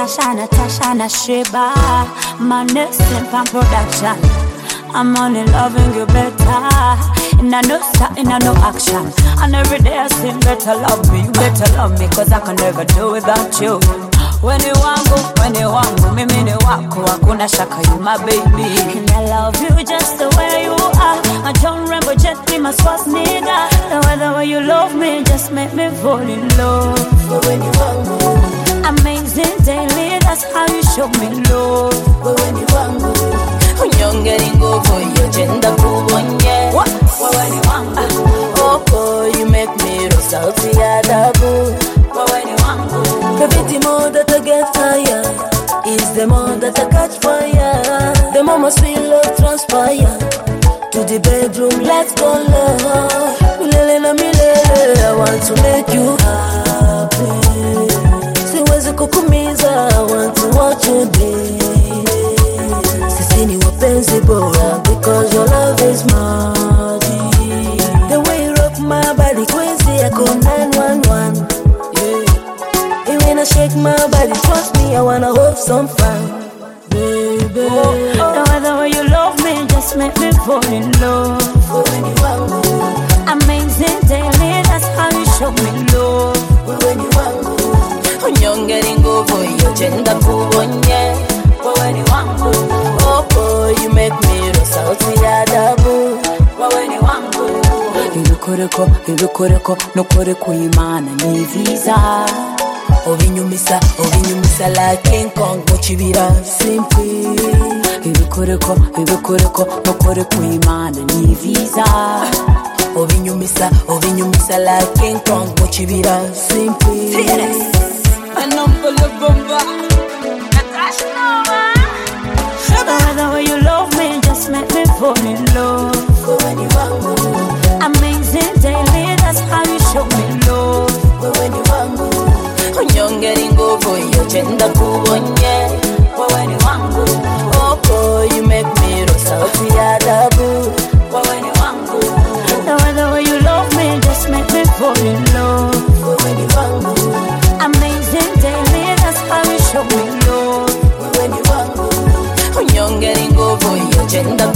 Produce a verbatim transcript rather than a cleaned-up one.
Natasha, Natasha, Nashiba. My next step on production. I'm only loving you better. And I know something, I know action. And every day I sing better love me, you better love me, cause I can never do without you. When you wangu, when you wangu, mimi ni wako, hakuna shaka, you my baby. And I love you just the way you are. I don't remember just be my swas nigga. The way the way you love me just make me fall in love. But when you wangu, amazing daily, that's how you show me love. but when you wangu, unyongeri nguvu yo jenda kubonye. What? But when you wangu, oh boy, you make me roll salty adabu. But when you wangu, the bit more that I get higher is the more that I catch fire. The more must feel love transpire. To the bedroom, let's go love. Milele na milele, I want to make you happy. Siwezi kukumiza, I want to watch you dance. Sisi ni wapenzi bora because your love is magic. The way you rock my body crazy, I call nine one one. Yeah. And when I shake my body, trust me, I wanna have some fun. Baby, oh, oh. The way the way you love me just make me fall in love. but when you wangu, Amazing daily, that's how you show me love. but when you wangu, unyongeri nguvu yo jenda kubonye. But when you wangu, Oh boy, you make me roll salty adabu. but when you wangu, ibikoreko ibikoreko nukore kuyimana ni visa. Obinyumisa, obinyumisa like King Kong muchibira simple. ibikoreko ibikoreko nukore kuyimana ni visa. Obinyumisa, obinyumisa like King Kong muchibira simple. yes. And number the bomba. The way the way you love me just make me fall in love. But when you wangu, Amazing daily, that's how you show me love. but when you wangu, unyongeri nguvu yo jenda kubonye. But when you wangu, Oh boy, you make me roll salty adabu. but when you wangu, the way the way you love me just make me fall in love. But when you wangu, Amazing daily, that's how you show me love. but when you wangu, unyongeri nguvu yo jenda